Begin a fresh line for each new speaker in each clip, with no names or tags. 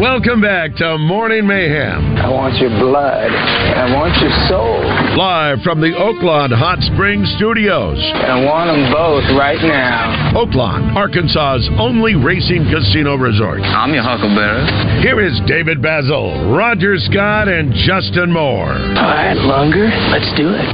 Welcome back to Morning Mayhem.
I want your blood. I want your soul.
Live from the Oaklawn Hot Springs Studios.
I want them both right now.
Oaklawn, Arkansas's only racing casino resort.
I'm your huckleberry.
Here is David Basil, Roger Scott, and Justin Moore.
All right, Lunger, let's do it.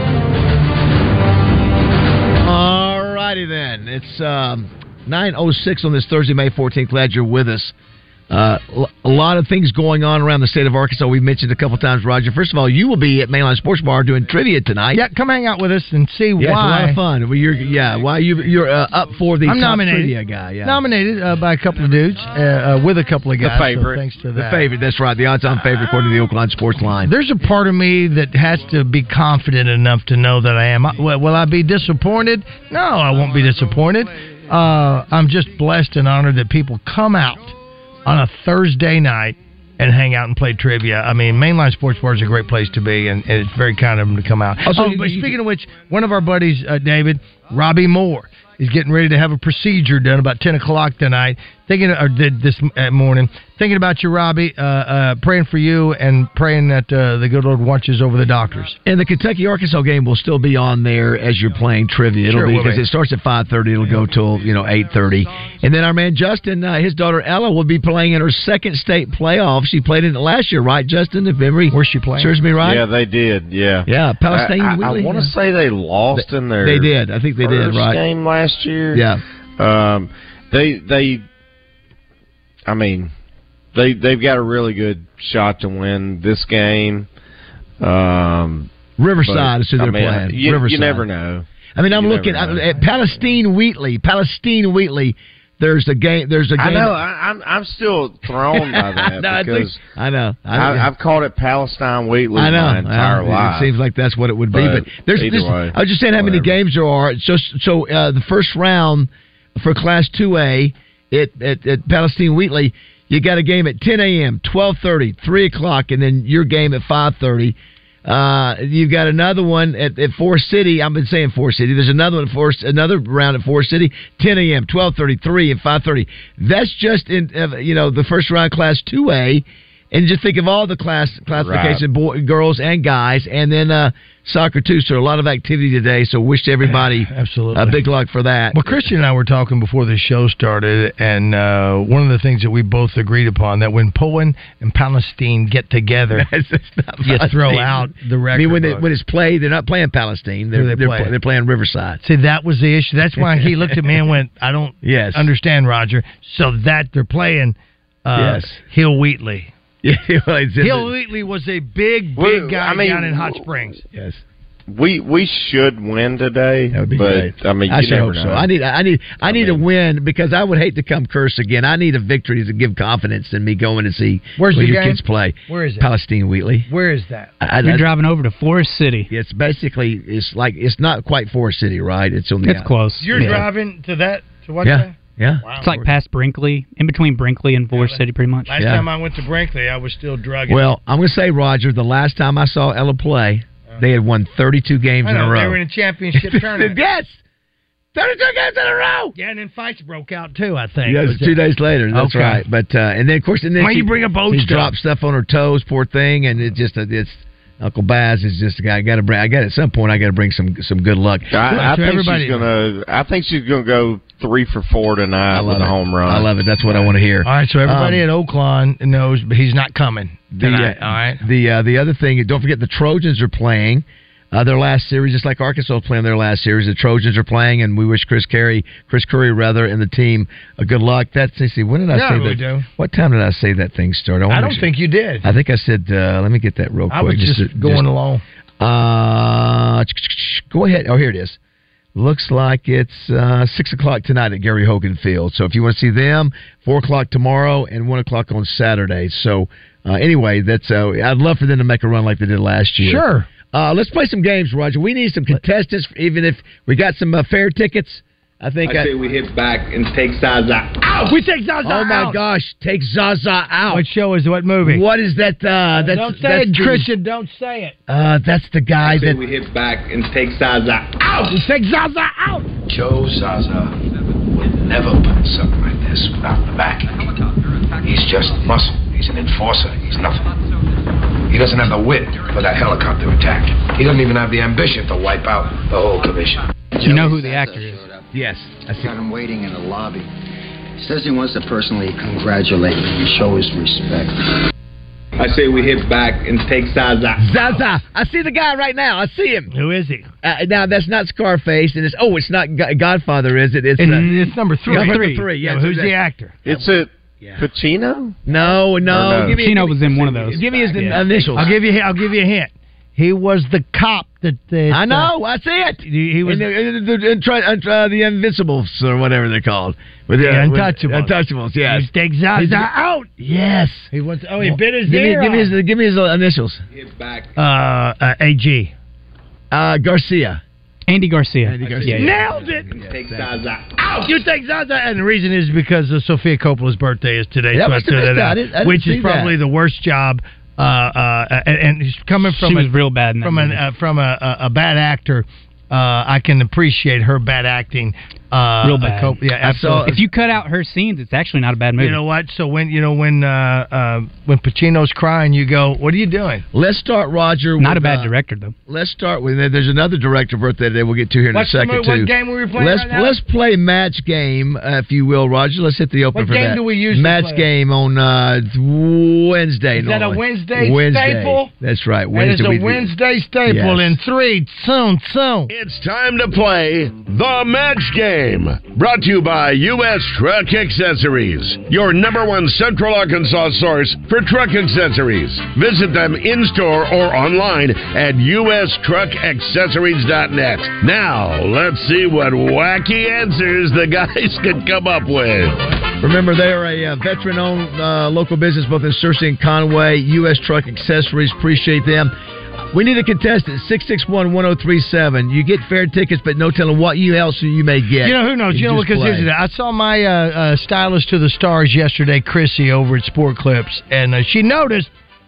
All righty then. It's 9:06 on this Thursday, May 14th. Glad you're with us. A lot of things going on around the state of Arkansas. We've mentioned a couple times, Roger. First of all, you will be at Mainline Sports Bar doing trivia tonight.
Yeah, come hang out with us and see why.
It's a lot of fun. Why you're up for the
I'm
top
nominated.
trivia guy. Yeah.
Nominated by a couple of dudes, with a couple of guys.
The favorite.
So thanks to that.
The favorite. That's right. The odds-on favorite according to the Oakland Sports Line.
There's a part of me that has to be confident enough to know that I am. Will I be disappointed? No, I won't be disappointed. I'm just blessed and honored that people come out on a Thursday night and hang out and play trivia. I mean, Mainline Sports Bar is a great place to be, and it's very kind of them to come out. But speaking of which, one of our buddies, David, Robbie Moore, is getting ready to have a procedure done about 10 o'clock tonight. This morning. Thinking about you, Robbie, praying for you and praying that the good Lord watches over the doctors.
And the Kentucky-Arkansas game will still be on there as you're playing trivia. It'll be because it starts at 5:30. It'll go till 8:30. And then our man Justin, his daughter Ella, will be playing in her second state playoff. She played in it last year, right, Justin? If memory
where's she playing?
Serves me right.
Yeah, they did. Yeah,
yeah. Palestine.
I want to say they lost in their.
They did. I think they did. Right.
Game last year.
Yeah.
They've got a really good shot to win this game.
Riverside is who they're playing.
You never know.
I mean, I'm looking at Palestine Wheatley. There's a game.
I know. I'm still thrown by that because
I know.
I've called it Palestine Wheatley my entire life.
It seems like that's what it would be. But there's
way,
I was just saying how many games there are. So the first round for Class 2A at Palestine Wheatley, you got a game at 10 a.m., 12:30, 3 o'clock, and then your game at 5:30. You've got another one at Forest City. I've been saying Forest City. There's another one another round at Forest City, 10 a.m., 12:30, 3, and 5:30. That's just in the first round Class 2A. And just think of all the classification, girls and guys, and then soccer too. So a lot of activity today. So wish everybody
absolutely
a big luck for that.
Well, Christian and I were talking before the show started, and one of the things that we both agreed upon that when Poland and Palestine get together, you throw out the record.
I mean, when it's played, they're not playing Palestine. They're playing Riverside.
See, that was the issue. That's why he looked at me and went, "I don't understand, Roger." So that they're playing Hill Wheatley.
Yeah,
Hill Wheatley was a big guy down in Hot Springs.
Yes,
we should win today.
That would be
great. I mean, you never know.
So. I need a win because I would hate to come curse again. I need a victory to give confidence in me going to see where your kids play.
Where is it?
Palestine Wheatley.
Where is that?
You're driving over to Forest City.
It's basically it's not quite Forest City, right? It's on the.
It's close.
You're driving to that to watch that?
Yeah.
Wow. It's like past Brinkley, in between Brinkley and Forest City, pretty much.
Last time I went to Brinkley, I was still drugging.
Well, I'm going to say, Roger, the last time I saw Ella play, they had won 32 games in a row.
They were in a championship tournament.
Yes! 32 games in a row!
Yeah, and then fights broke out, too, I think.
Yeah, it was 2 days later. That's right. But, and then, of course,
you bring up old
she dropped stuff on her toes, poor thing, and it's Uncle Baz is just a guy. At some point, I got to bring some good luck.
I think she's gonna go 3 for 4 tonight with a home run.
I love it. That's what I want to hear.
All right, so everybody at Oaklawn knows he's not coming tonight. All right.
The other thing, don't forget the Trojans are playing their last series, just like Arkansas is playing their last series. The Trojans are playing, and we wish Chris Curry, and the team a good luck. When did I say that?
Do.
What time did I say that thing started?
I don't think you did.
I think I said. Let me get that real quick.
I was just going along.
Go ahead. Oh, here it is. Looks like it's 6 o'clock tonight at Gary Hogan Field. So if you want to see them, 4 o'clock tomorrow and 1 o'clock on Saturday. So anyway, that's. I'd love for them to make a run like they did last year.
Sure.
Let's play some games, Roger. We need some contestants, even if we got some fair tickets. I say
we hit back and take Zaza out.
We take Zaza out.
Oh, my gosh. Take Zaza out.
What show is it? What movie?
What is that?
Don't say it, Christian. Don't say it.
That's the guy that...
we hit back and take Zaza out.
We take Zaza out.
Joe Zaza would never put something like this without the backing. He's just muscle. He's an enforcer. He's nothing. He doesn't have the wit for that helicopter attack. He doesn't even have the ambition to wipe out the whole commission.
You know who the actor is?
Yes. I see.
Got him waiting in the lobby. Says he wants to personally congratulate me and show his respect.
I say we hit back and take Zaza.
Zaza. I see the guy right now. I see him.
Who is he?
Now that's not Scarface, and it's not Godfather, is it? It's
number 3.
Number 3. Yeah.
Who's the actor?
It's a Pacino?
No.
Pacino was in one of those.
Give me his initials.
I'll give you a hint. He was the cop that.
I know. I see it.
He was
the Invincibles or whatever they're called. With the
Untouchables.
Untouchables. Yes.
He takes Zaza out.
Yes.
He wants. Oh, he bit his ear.
Give me his initials.
Hit back.
AG.
Andy
Garcia.
Garcia.
Andy Garcia.
Yeah.
Nailed it.
Take Zaza.
Out. You take Zaza, and the reason is because Sophia Coppola's birthday is today,
That
so I
must
threw
have
that
missed
out,
that.
which is probably the worst job. And he's coming from
she was real bad in that movie.
From a bad actor. I can appreciate her bad acting.
Real bad.
Yeah, absolutely.
If you cut out her scenes, it's actually not a bad movie.
You know what? So when Pacino's crying, you go, "What are you doing?"
Let's start, Roger.
Not a bad director though.
Let's start with. There's another director birthday today. We'll get to here in a second too.
What game were we playing right now?
Let's play match game, if you will, Roger. Let's hit the open for that.
What game do we usually
match
play?
game on Wednesday.
Is that a
Wednesday
staple?
That's right.
That is a Wednesday staple.
Yes.
In 3, 2.
It's time to play the match game. Brought to you by U.S. Truck Accessories, your number one Central Arkansas source for truck accessories. Visit them in-store or online at ustruckaccessories.net. Now, let's see what wacky answers the guys can come up with.
Remember, they are a veteran-owned local business both in Searcy and Conway. U.S. Truck Accessories. Appreciate them. We need a contestant, 661-1037. You get fair tickets, but no telling what else you may get.
You know, who knows? You know, because here's the deal. I saw my stylist to the stars yesterday, Chrissy, over at Sport Clips, and she noticed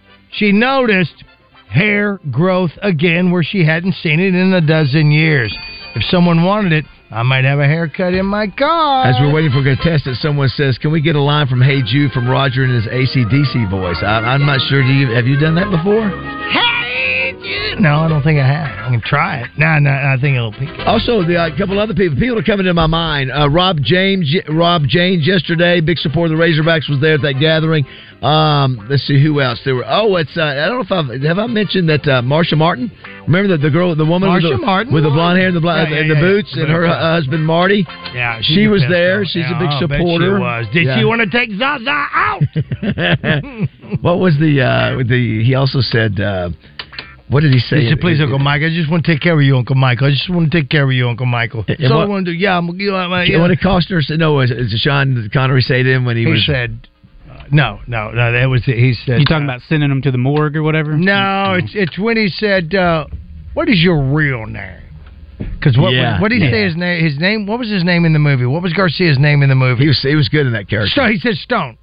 hair growth again where she hadn't seen it in a dozen years. If someone wanted it, I might have a haircut in my car.
As we're waiting for a contestant, someone says, can we get a line from Hey Jude from Roger in his AC/DC voice? I'm not sure. Have you done that before?
Hey Jude. No, I don't think I have. I can try it. No, I think it'll peak.
Also, a couple other people are coming to my mind. Rob James yesterday, big supporter of the Razorbacks, was there at that gathering. Let's see who else there were. I don't know if I mentioned that Marsha Martin. Remember the woman with the blonde hair and the boots, and her husband Marty.
Yeah,
she was there. She's a big supporter.
She was. Did she want to take Zaza out?
What was he also said? What did he say?
He said, "Please, Uncle Mike, I just want to take care of you, Uncle Michael. I just want to take care of you, Uncle Michael. That's all I want to do. Yeah, I'm yeah."
When Costner said, "No," was Sean Connery say to him when he
said. No. That was he said.
You talking about sending him to the morgue or whatever?
No, it's when he said, "What is your real name?" Because what did he say his name? His name. What was his name in the movie? What was Garcia's name in the movie?
He was good in that character.
So he said Stone.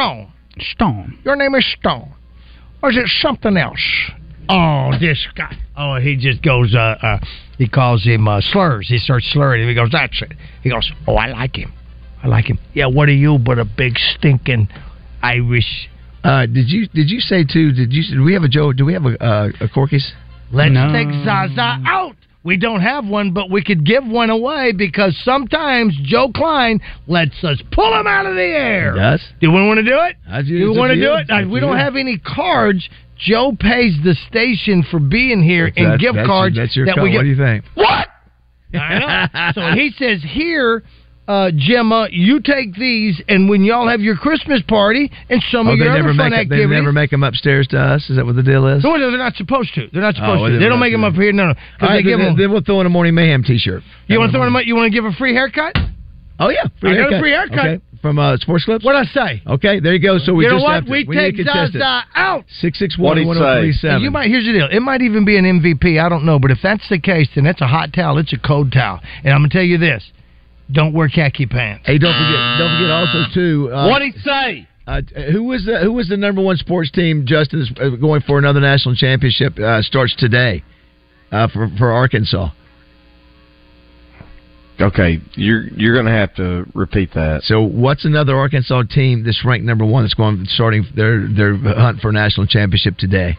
Your name is Stone, or is it something else? Oh, this guy. Oh, he just goes. He calls him slurs. He starts slurring him. He goes, "That's it." He goes, "Oh, I like him. Yeah, what are you but a big stinking Irish?"
Did you say too? Do we have a Joe? Do we have a Corky's?
Let's take Zaza out. We don't have one, but we could give one away because sometimes Joe Klein lets us pull him out of the air.
Yes.
Do we want to do it?
Do we want to
do it? We don't have any cards. Joe pays the station for being here in gift cards.
That's your card. What do you think?
What? I know. So he says here, Gemma, you take these, and when y'all have your Christmas party and some of your other fun activities...
They never make them upstairs to us? Is that what the deal is?
No, they're not supposed to. They don't make them up here. No.
Right, then we'll throw in a Morning Mayhem T-shirt.
You want to throw in you want to give a free haircut?
Oh, yeah.
I got a free haircut.
Okay. From Sports Clips?
What'd I say?
Okay, there you go. So we
you know
just
what?
have to...
We take Zaza out.
661-1037.
Here's the deal. It might even be an MVP. I don't know. But if that's the case, then that's a hot towel. It's a cold towel. And I'm going to tell you this. Don't wear khaki pants.
Hey, don't forget also too.
What'd he say?
Who was the number one sports team? Justin is going for another national championship. Starts today for Arkansas.
Okay, you're going to have to repeat that.
So, what's another Arkansas team that's ranked number 1 that's starting their hunt for a national championship today?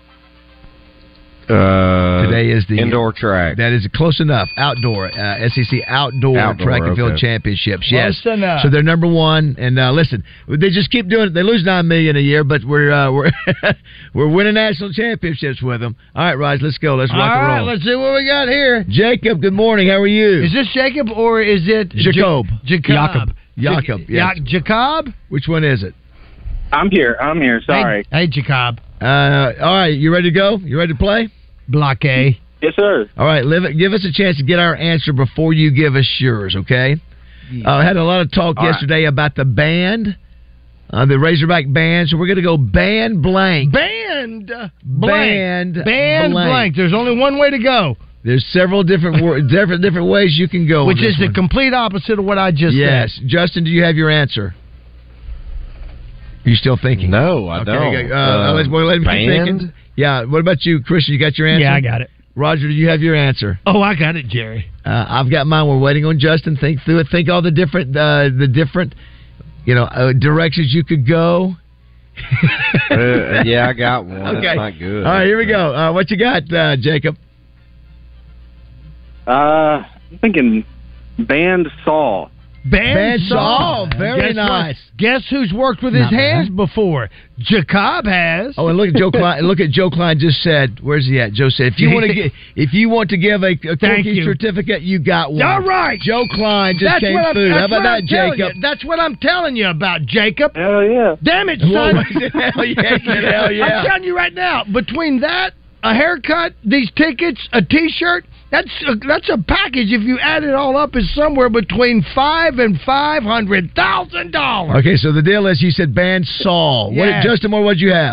Today is the
indoor track.
That is close enough. Outdoor SEC outdoor track and field championships. Yes,
close enough.
So they're number 1. And listen, they just keep doing it. They lose $9 million a year, but we're winning national championships with them. All right, Raj, let's go. Let's rock and roll.
All right, let's see what we got here.
Jacob, good morning. How are you?
Is this Jacob or is it
Jacob?
Jacob.
Yes.
Jacob.
Which one is it?
I'm here. Sorry.
Hey, Jacob.
All right, you ready to go? You ready to play?
Block A.
Yes, sir.
All right, give us a chance to get our answer before you give us yours, okay? I had a lot of talk yesterday about the band, the Razorback band, so we're going to go band blank.
Band blank. There's only one way to go.
There's several different different ways you can go.
Which is the complete opposite of what I just said.
Yes. Justin, do you have your answer? Are you still thinking?
No, I don't.
Let me thinking. Yeah. What about you, Christian? You got your answer?
Yeah, I got it.
Roger, do you have your answer?
Oh, I got it, Jerry.
I've got mine. We're waiting on Justin. Think through it. Think all the different directions you could go.
Yeah, I got one.
Okay.
That's not good.
All right, here we go. What you got, Jacob?
I'm thinking band saw.
Bandsaw.
Very nice.
Guess who's worked with his hands before? Jacob has.
Oh, and look at Joe Klein. Look at Joe Klein. Just said, "Where's he at?" Joe said, "If you want to give a Corky certificate, you got one."
All right,
Joe Klein just came through. How about that, Jacob?
That's what I'm telling you about, Jacob.
Hell yeah!
Damn it, son!
Hell yeah!
I'm telling you right now. Between that, a haircut, these tickets, a T-shirt. That's a package. If you add it all up, is somewhere between $500,000 and $500,000.
Okay, so the deal is, you said band saw.
Yes.
Justin, what would you have?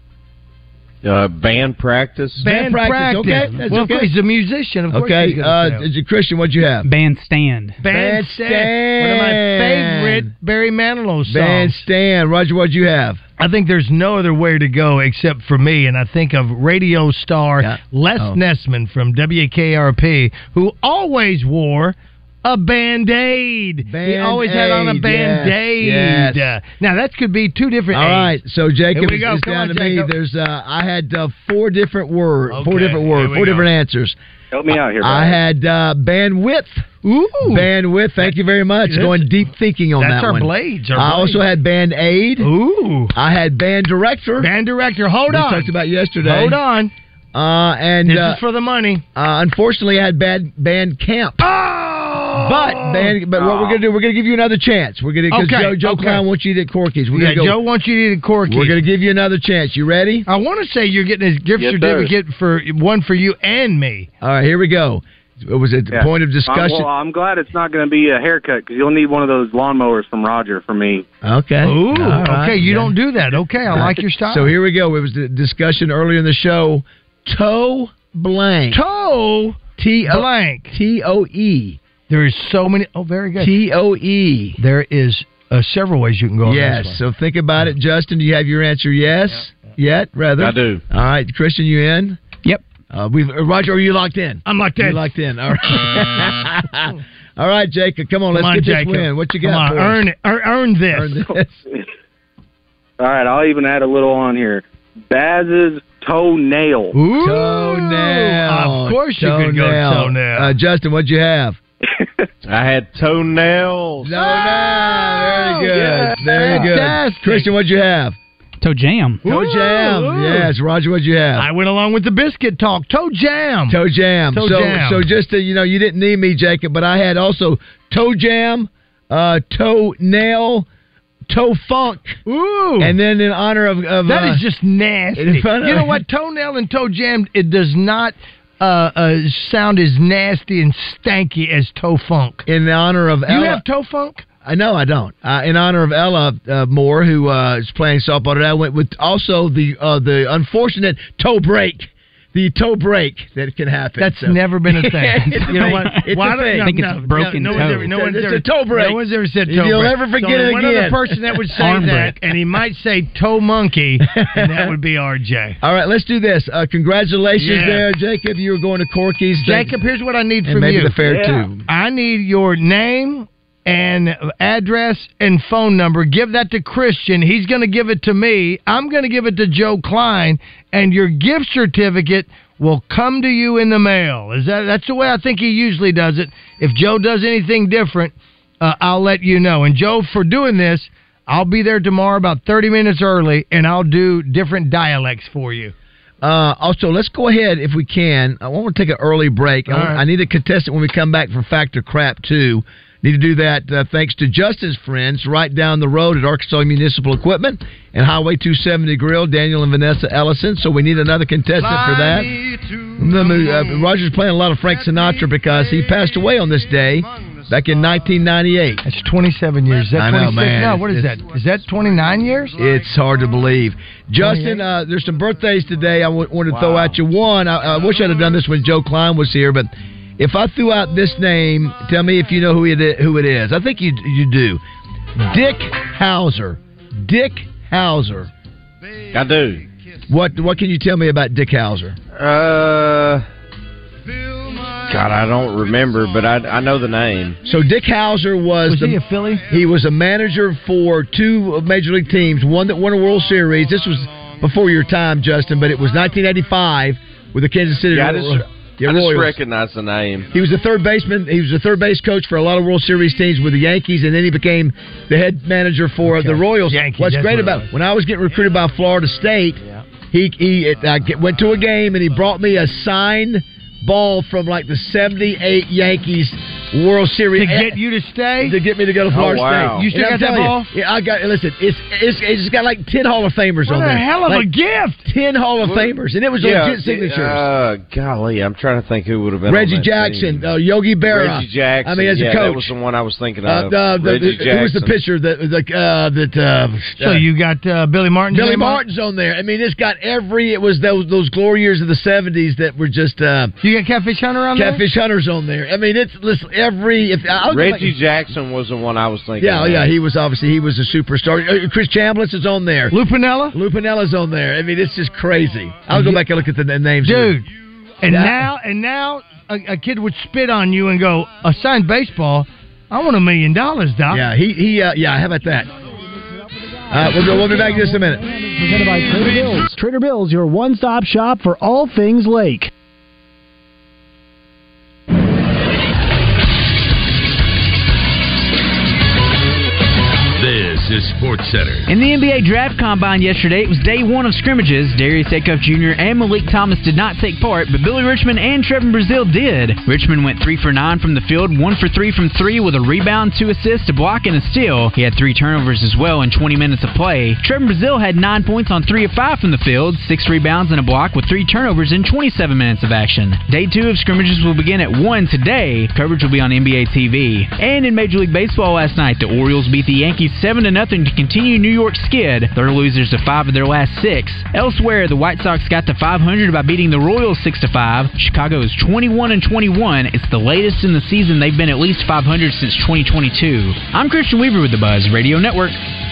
Band practice.
Band practice.
Okay, that's okay.
He's a musician. Of course.
Okay, Christian, what'd you have?
Bandstand.
Bandstand. One of my favorite Barry Manilow songs.
Bandstand. Roger, what'd you have?
I think there's no other way to go except for me, and I think of radio star Les Nessman from WKRP, who always wore a Band-Aid. He always had on a Band-Aid.
Yes.
Now, that could be two different
All right, so Jacob, it's down to me.
Jacob.
There's I had four different words,
Okay,
four different answers.
Help me out here,
I had bandwidth.
Ooh.
Bandwidth, thank you very much. Going deep thinking on that one.
That's our blades.
I also had Band-Aid.
Ooh.
I had Band Director.
Band Director, hold on.
We talked about yesterday.
Hold on.
And
this is for the money.
Unfortunately, I had Band Camp.
Oh!
But what we're gonna do? We're gonna give you another chance. We're gonna because Joe Klein wants you to eat at Corky's.
Joe wants you to eat at Corky's.
We're gonna give you another chance. You ready?
I want to say you're getting a gift certificate for one for you and me.
All right, here we go. It was a point of discussion.
I'm glad it's not going to be a haircut because you'll need one of those lawnmowers from Roger for me.
Okay.
Ooh.
Right.
Okay. You don't do that. Okay. I like your style.
So here we go. It was the discussion earlier in the show. Toe blank.
Toe blank.
T-O-E.
There is so many. Oh, very good.
T-O-E.
There is several ways you can go.
Yes. So think about it. Justin, do you have your answer? Yes. Yet, rather.
I do.
All right, Christian, you in?
Yep.
Roger, are you locked in?
I'm locked in.
You're locked in. All right. All right, Jacob. Come on, let's get
Jacob.
this win. What you got?
Come on,
for
earn
us?
it. Earn this.
Earn this.
All right, I'll even add a little on here. Baz's toenail.
Ooh.
Toenail.
Of course you could go toenail.
Justin, what'd you have?
I had toenails.
Very good.
Yeah.
Very good.
Fantastic.
Christian, what'd you have?
Toe jam.
Toe jam.
Ooh.
Yes. Roger, what'd you have?
I went along with the biscuit talk. Toe jam.
Toe jam.
Toe jam.
So just to, you didn't need me, Jacob, but I had also toe jam, toe nail, toe funk.
Ooh.
And then in honor of
that is just nasty. You know what? Toenail and toe jam, it does not sound as nasty and stanky as toe funk.
In honor of Ella.
You have toe funk?
No, I don't. In honor of Ella Moore, who is playing softball today, I went with also the unfortunate toe break. the toe break that can happen.
That's never been a thing.
You know what? It's a thing.
I think it's broken toe.
It's a toe break.
No one's ever said toe break.
You'll never forget it again.
One other person that would say that, and he might say toe monkey, and that would be RJ.
All right, let's do this. Congratulations there, Jacob. You were going to Corky's.
Jacob, here's what I need from
and maybe
you.
the fair too.
I need your name and address and phone number. Give that to Christian. He's going to give it to me. I'm going to give it to Joe Klein, and your gift certificate will come to you in the mail. That's the way I think he usually does it. If Joe does anything different, I'll let you know. And Joe, for doing this, I'll be there tomorrow about 30 minutes early, and I'll do different dialects for you.
Also, let's go ahead, if we can. I want to take an early break. I need a contestant when we come back for Factor Crap, too. Need to do that thanks to Justin's friends right down the road at Arkansas Municipal Equipment and Highway 270 Grill, Daniel and Vanessa Ellison. So we need another contestant for that. Roger's playing a lot of Frank Sinatra because he passed away on this day back in 1998.
That's 27 years. Is that
I
26?
know, man.
No, what is that? Is that 29 years?
It's hard to believe. Justin, there's some birthdays today. I wanted to throw out you one. I wish I'd have done this when Joe Klein was here, but if I threw out this name, tell me if you know who it is. I think you do. Dick Hauser. Dick Hauser.
I do.
What can you tell me about Dick Hauser?
God, I don't remember, but I know the name.
So Dick Hauser was
he a Philly?
He was a manager for two Major League teams, one that won a World Series. This was before your time, Justin, but it was 1985 with the Kansas City Royals.
I just recognize the name.
He was a third baseman. He was a third base coach for a lot of World Series teams with the Yankees, and then he became the head manager for the Royals.
Yankees,
What's great about it, when I was getting recruited by Florida State, he went to a game and he brought me a signed ball from like the 78 Yankees World Series
to get you to stay,
to get me to go to Florida
State.
You still got that ball?
Yeah, I got. Listen, it's got like 10 Hall of Famers on there.
What a hell of a gift!
10 Hall of Famers, and it was legit signatures.
Golly, I'm trying to think who would have been
Reggie
on that
Jackson,
team.
Yogi Berra.
Reggie Jackson.
I mean, as a coach,
that was the one I was thinking of.
Reggie Jackson. Who was the pitcher
So you got Billy Martin.
Billy Martin's on there. I mean, it's got every. It was those glory years of the '70s that were just.
You got Catfish Hunter on there.
Catfish Hunter's on there. I mean, it's every.
Reggie Jackson was the one I was thinking.
Yeah, he was a superstar. Chris Chambliss is on there. Lupinella's on there. I mean, it's just crazy. I'll go back and look at the names,
dude. And now a kid would spit on you and go, a signed baseball. I want $1 million, Doc.
Yeah, how about that? We'll be back in just a minute.
Presented by Trader Bill's. Trader Bill's, your one-stop shop for all things Lake.
This is Sports Center.
In the NBA Draft Combine yesterday, it was day one of scrimmages. Darius Acuff Jr. and Malik Thomas did not take part, but Billy Richmond and Trevin Brazile did. Richmond went 3 for 9 from the field, 1 for 3 from 3 with a rebound, 2 assists, a block, and a steal. He had 3 turnovers as well in 20 minutes of play. Trevin Brazile had 9 points on 3 of 5 from the field, 6 rebounds and a block with 3 turnovers in 27 minutes of action. Day 2 of scrimmages will begin at 1 today. Coverage will be on NBA TV. And in Major League Baseball last night, the Orioles beat the Yankees 7-0 to continue New York's skid. They're losers to 5 of their last 6. Elsewhere, the White Sox got to 500 by beating the Royals 6-5. Chicago is 21-21. It's the latest in the season they've been at least 500 since 2022. I'm Christian Weaver with the Buzz Radio Network.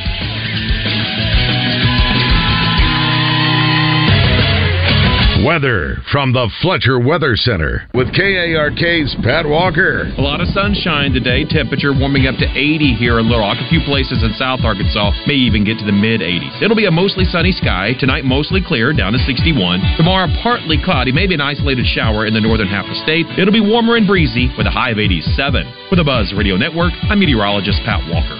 Weather from the Fletcher Weather Center with KARK's Pat Walker.
A lot of sunshine today. Temperature warming up to 80 here in Little Rock. A few places in South Arkansas may even get to the mid-80s. It'll be a mostly sunny sky. Tonight, mostly clear, down to 61. Tomorrow, partly cloudy, maybe an isolated shower in the northern half of the state. It'll be warmer and breezy with a high of 87. For the Buzz Radio Network, I'm meteorologist Pat Walker.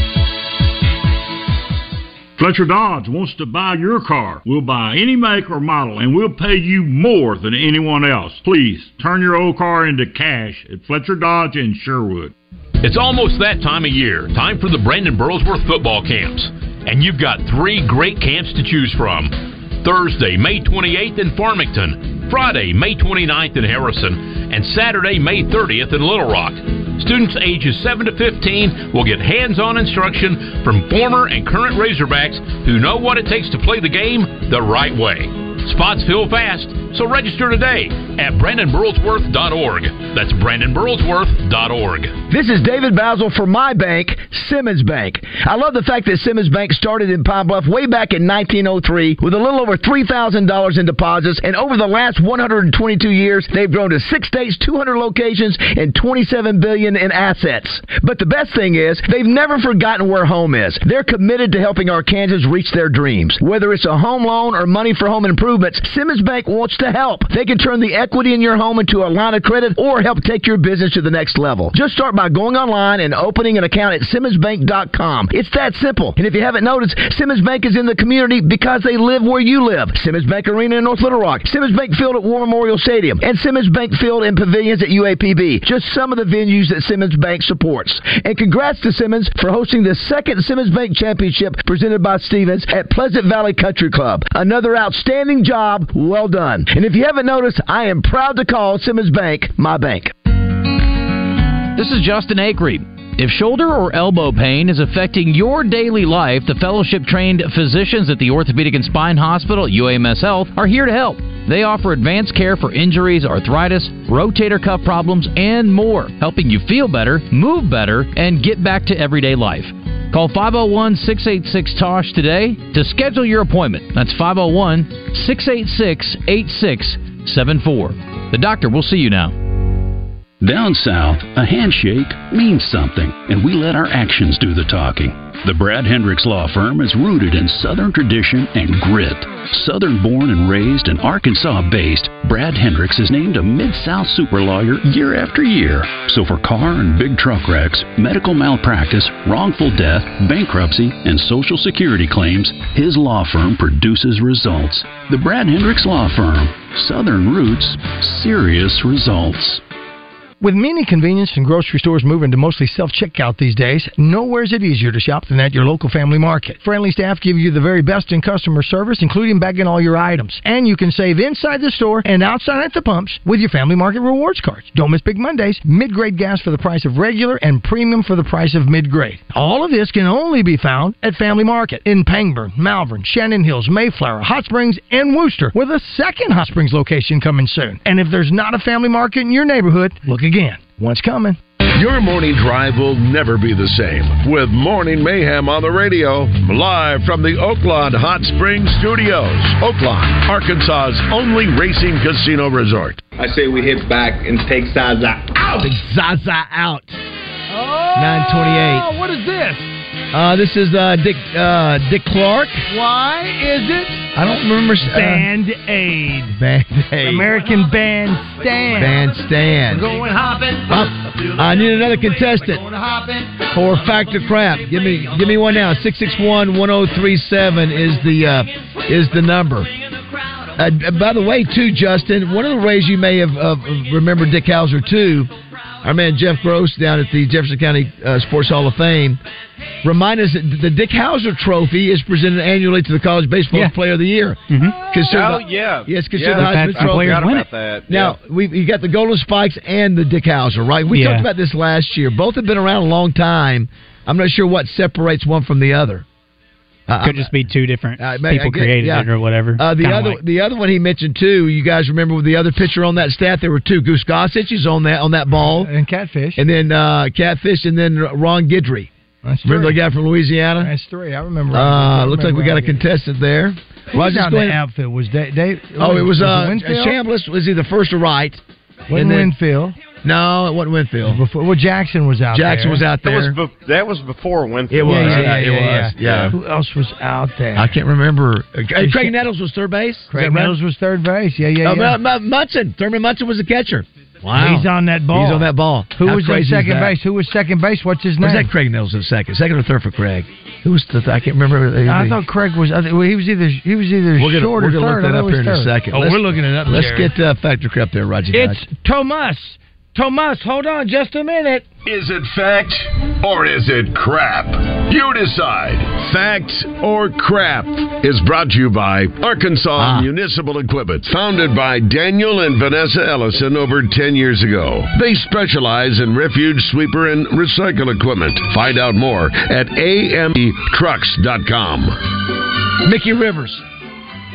Fletcher Dodge wants to buy your car. We'll buy any make or model, and we'll pay you more than anyone else. Please, turn your old car into cash at Fletcher Dodge in Sherwood.
It's almost that time of year. Time for the Brandon Burlsworth football camps. And you've got 3 great camps to choose from. Thursday, May 28th in Farmington. Friday, May 29th in Harrison. And Saturday, May 30th in Little Rock. Students ages 7 to 15 will get hands-on instruction from former and current Razorbacks who know what it takes to play the game the right way. Spots fill fast. So register today at BrandonBurlsworth.org. That's BrandonBurlsworth.org.
This is David Basil for my bank, Simmons Bank. I love the fact that Simmons Bank started in Pine Bluff way back in 1903 with a little over $3,000 in deposits, and over the last 122 years, they've grown to 6 states, 200 locations, and $27 billion in assets. But the best thing is, they've never forgotten where home is. They're committed to helping Arkansans reach their dreams. Whether it's a home loan or money for home improvements, Simmons Bank wants to help. They can turn the equity in your home into a line of credit or help take your business to the next level. Just start by going online and opening an account at SimmonsBank.com. It's that simple. And if you haven't noticed, Simmons Bank is in the community because they live where you live. Simmons Bank Arena in North Little Rock, Simmons Bank Field at War Memorial Stadium, and Simmons Bank Field and Pavilions at UAPB. Just some of the venues that Simmons Bank supports. And congrats to Simmons for hosting the second Simmons Bank Championship presented by Stevens at Pleasant Valley Country Club. Another outstanding job. Well done. And if you haven't noticed, I am proud to call Simmons Bank my bank.
This is Justin Acree. If shoulder or elbow pain is affecting your daily life, the fellowship-trained physicians at the Orthopedic and Spine Hospital at UAMS Health are here to help. They offer advanced care for injuries, arthritis, rotator cuff problems, and more, helping you feel better, move better, and get back to everyday life. Call 501-686-TOSH today to schedule your appointment. That's 501-686-8674. The doctor will see you now.
Down south, a handshake means something, and we let our actions do the talking. The Brad Hendricks Law Firm is rooted in Southern tradition and grit. Southern-born and raised and Arkansas-based, Brad Hendricks is named a Mid-South super lawyer year after year. So for car and big truck wrecks, medical malpractice, wrongful death, bankruptcy, and Social Security claims, his law firm produces results. The Brad Hendricks Law Firm. Southern roots, serious results.
With many convenience and grocery stores moving to mostly self-checkout these days, nowhere is it easier to shop than at your local Family Market. Friendly staff give you the very best in customer service, including bagging all your items. And you can save inside the store and outside at the pumps with your Family Market rewards cards. Don't miss Big Mondays. Mid-grade gas for the price of regular and premium for the price of mid-grade. All of this can only be found at Family Market in Pangburn, Malvern, Shannon Hills, Mayflower, Hot Springs, and Wooster, with a second Hot Springs location coming soon. And if there's not a Family Market in your neighborhood, look again. One's coming.
Your morning drive will never be the same with Morning Mayhem on the radio. Live from the Oaklawn Hot Springs Studios. Oaklawn, Arkansas's only racing casino resort.
I say we hit back and take Zaza out.
Take Zaza out. 9:28.
What is this?
This is Dick Clark.
Why is it?
I don't remember.
Band-Aid.
Band-Aid.
American Bandstand.
Bandstand.
We're going hopping.
I need another contestant for Fact or Crap. Give me one now. 661-1037 is the number. By the way, too, Justin, one of the ways you may have remembered Dick Hauser, too, our man Jeff Gross down at the Jefferson County Sports Hall of Fame, remind us that the Dick Hauser Trophy is presented annually to the College Baseball Player of the Year.
Mm-hmm.
Yes, considered the Heisman Trophy. Now, you got the Golden Spikes and the Dick Hauser, right? We talked about this last year. Both have been around a long time. I'm not sure what separates one from the other.
Could just be two different people created it or whatever.
The other one he mentioned too. You guys remember with the other pitcher on that staff? There were two. Goose Gossage is on that ball,
and Catfish,
and then Catfish, and then Ron Guidry. Remember the guy from Louisiana?
That's three. I remember.
Looks like we got a contestant there.
Who was on the outfit? Was Dave?
Oh, it was Chambliss. Was either first or right?
Wasn't Winfield?
No, it wasn't Winfield.
Jackson was out there.
Jackson was out there.
That was before Winfield.
It was. Yeah.
Who else was out there?
I can't remember. Craig Nettles was third base.
Craig Nettles was third base. Yeah.
Munson. Thurman Munson was the catcher.
Wow. He's on that ball. Who was at second base? Who was second base? What's his name?
Was that Craig Nettles in second? Second or third for Craig? Who was I can't remember.
I thought Craig was. He was either short or third.
We're going to look that up here in a second.
We're looking it up.
Let's get Factor Crap there, Roger.
It's Tomas. Hold on just a minute.
Is it fact or is it crap? You decide. Fact or crap is brought to you by Arkansas Municipal Equipment, founded by Daniel and Vanessa Ellison over 10 years ago. They specialize in refuge, sweeper, and recycle equipment. Find out more at ametrucks.com.
Mickey Rivers.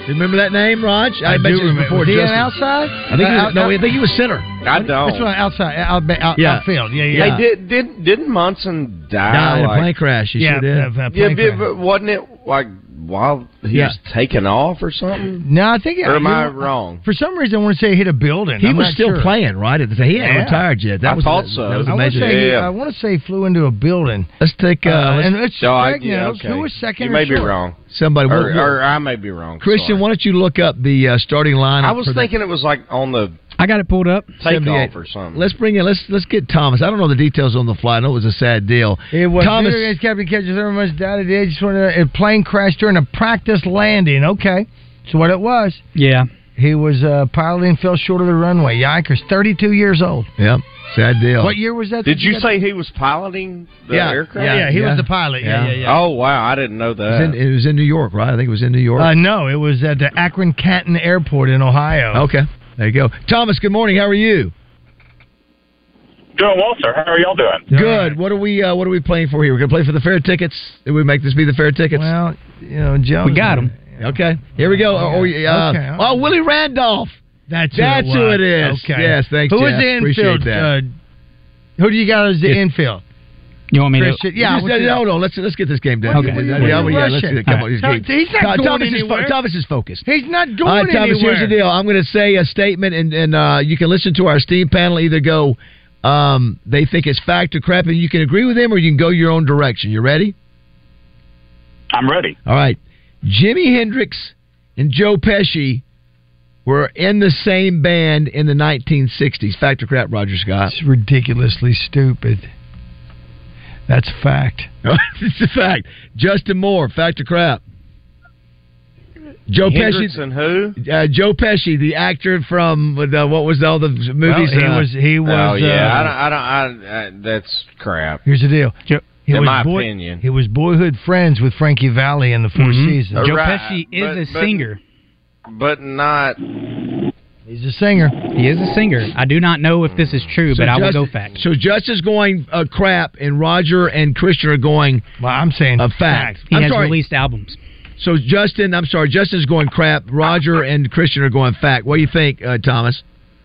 Remember that name, Raj?
I
bet
do
you
remember.
before
Was he
Justin.
an outside?
I think he was center.
I don't.
Which one? Outside. Outfield. Yeah.
Hey, didn't Munson
Died in a plane crash. He sure did.
But wasn't it like while he was taking off or something?
No, I think.
Or am I wrong?
For some reason, I want to say he hit a building.
He
I'm
was
not
still
sure.
playing, right? He hadn't retired yet.
I thought so.
That was
I
a
want to
major.
say. I want to say he flew into a building.
Let's take.
And it's
okay.
Who was second?
You may be
short?
wrong.
Somebody.
Or I may be wrong.
Christian,
Sorry.
why don't you look up the starting lineup?
I was thinking it was like on the.
I got it pulled up.
Takeoff or something.
Let's bring in. Let's get Thomas. I don't know the details on the flight. I know it was a sad deal.
It was
Thomas.
Captain catches very much doubted the edge when a plane crashed during a practice landing. Okay, so what it was?
Yeah,
he was piloting, fell short of the runway. Yikers! 32 years old.
Yep, sad deal.
What year was that?
Did you say he was piloting the aircraft?
Yeah, he was the pilot. Yeah.
Oh wow, I didn't know that.
It was in New York, right? I think it was in New York.
No, it was at the Akron Canton Airport in Ohio.
Okay. There you go. Thomas, good morning. How are you?
Doing well, sir. How are y'all doing?
Good. Right. What are we playing for here? We're going to play for the fair tickets? Did we make this be the fair tickets?
Well, Joe.
We got them.
Okay. Here we go. Oh, Willie Randolph.
That's
who it is.
Okay.
Yes, thanks,
Who
Jeff.
was the infield? Who do you got as the infield?
You want me
Christian?
to?
Yeah.
Hold on. Let's get this game done.
Okay.
Let's get it. Come on.
He's not going anywhere.
Thomas is focused.
He's not going
All right, Thomas,
anywhere.
here's the deal. I'm going to say a statement, and you can listen to our esteemed panel. Either go, they think it's fact or crap, and you can agree with them, or you can go your own direction. You ready?
I'm ready.
All right. Jimi Hendrix and Joe Pesci were in the same band in the 1960s. Fact or crap, Roger Scott?
It's ridiculously stupid. That's a fact.
It's a fact. Justin Moore, fact or crap? Joe
Hendrix
Pesci
and who?
Joe Pesci, the actor from what was all the movies?
Well, he was.
Oh yeah, I don't. That's crap.
Here's the deal.
In my opinion,
he was boyhood friends with Frankie Valli in the Four Seasons.
Joe Pesci is a singer,
but not.
He's a singer.
He is a singer. I do not know if this is true, but I will go fact.
So Justin's going crap, and Roger and Christian are going.
Well, I'm saying
a fact.
He has released albums.
So Justin's going crap. Roger and Christian are going fact. What do you think, Thomas?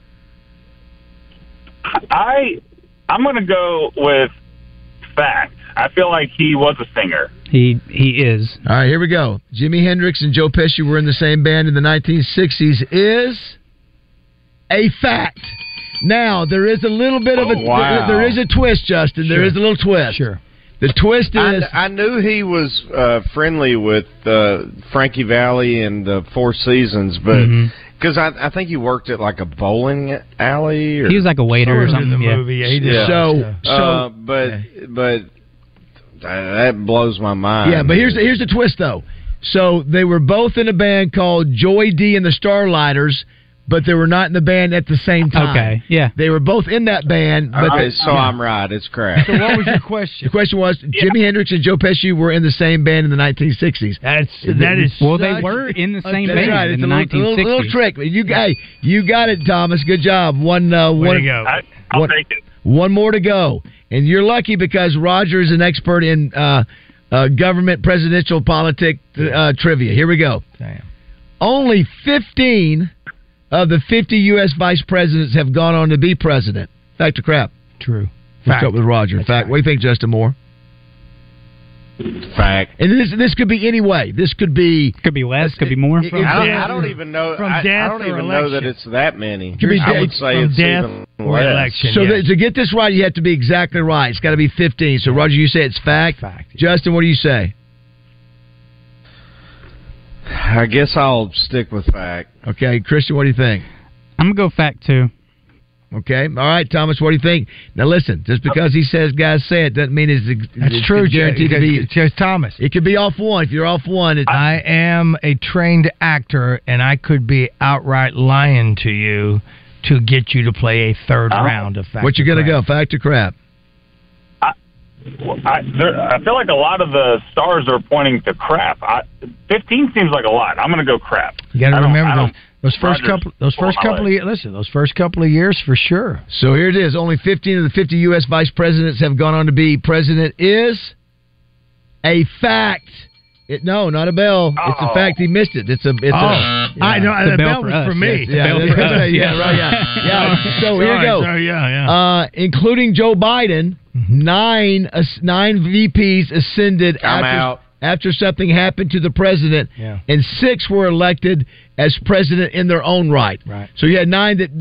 I'm going to go with fact. I feel like he was a singer.
He is.
All right, here we go. Jimi Hendrix and Joe Pesci were in the same band in the 1960s. Is a fact. Now, there is a little bit of there is a twist, Justin. There is a little twist.
Sure.
The twist is...
I knew he was friendly with Frankie Valli and the Four Seasons, but... Because I think he worked at like a bowling alley. Or
he was like a waiter or something.
In the movie. Yeah.
But that blows my mind.
Yeah, but here's the twist, though. So they were both in a band called Joey D and the Starlighters, but they were not in the band at the same time.
Okay, yeah.
They were both in that band. But
I'm right. It's crap.
So what was your question?
The question was, Jimi Hendrix and Joe Pesci were in the same band in the 1960s.
That is.
Well, they were in the same band
right.
in
It's
the
a
1960s.
little trick. You got it, Thomas. Good job. One
to go.
I'll take it.
One more to go. And you're lucky because Roger is an expert in government presidential politics trivia. Here we go.
Damn.
Only 15 of the 50 U.S. vice presidents have gone on to be president. Fact or crap?
True.
Let's start with Roger. Fact. What do you think, Justin Moore?
Fact.
And this could be any way. This could be
less, could be more.
I don't even know. I don't even know that it's that many. I would say it's even less.
Election,
so to get this right, you have to be exactly right. It's got to be 15. So Roger, you say it's fact.
Fact.
Justin, what do you say?
I guess I'll stick with fact.
Okay, Christian, what do you think?
I'm gonna go fact too.
Okay, all right, Thomas, what do you think? Now listen, just because he says guys say it doesn't mean it's
true.
Guaranteed to be.
Thomas.
It could be off one. If you're off one,
I am a trained actor, and I could be outright lying to you to get you to play a third round of fact.
What you gonna go? Fact or crap?
I feel like a lot of the stars are pointing to crap. 15 seems like a lot. I'm going to go crap.
You got to remember those first couple of years for sure.
So here it is. Only 15 of the 50 U.S. vice presidents have gone on to be president. Is a fact. No, not a bell. It's the fact he missed it.
I know. The bell was for me.
Yeah, right. So here we go.
Sorry,
including Joe Biden, 9 VPs ascended after something happened to the president, and 6 were elected as president in their own right. So you had 9 that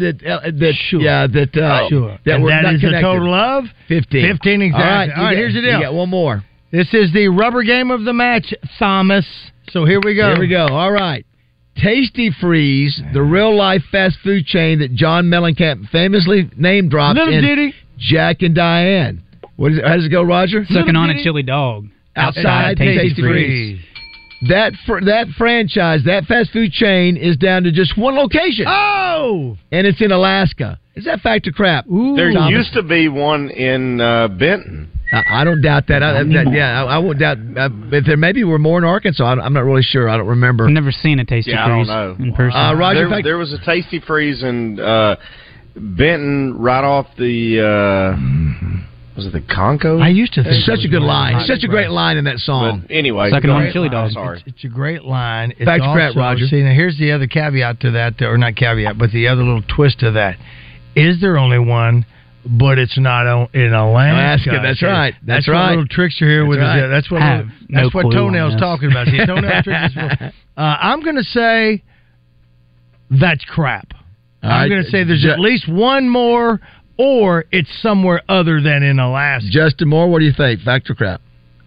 were not
is
connected.
a total of
15.
15 exactly. All right, here's the deal.
You got one more.
This is the rubber game of the match, Thomas. So here we go.
Here we go. All right. Tasty Freeze, the real-life fast food chain that John Mellencamp famously name-dropped in Jack and Diane. How does it go, Roger?
Sucking on a chili dog.
Outside Tasty Freeze. That franchise, that fast food chain, is down to just one location.
Oh!
And it's in Alaska. Is that fact or crap?
There used to be one in Benton.
I don't doubt that. I won't doubt. But there maybe were more in Arkansas. I'm not really sure. I don't remember.
I've never seen a Tasty Freeze in person.
Roger,
there was a Tasty Freeze in Benton right off the... was it the Conco?
I used to think
such a good line. Such a great line in that song.
But anyway,
sucking on a chili dog.
It's a great line. It's
Fact or crap, Roger?
See, now here's the other caveat to that, or not caveat, but the other little twist to that. Is there only one? But it's not in Alaska.
That's right. That's
what
right.
Little trickster here with that's what Toenail's talking about. See, Toenail trick. I'm going to say that's crap. I'm going to say there's at least one more, or it's somewhere other than in Alaska.
Justin Moore, what do you think? Fact or crap?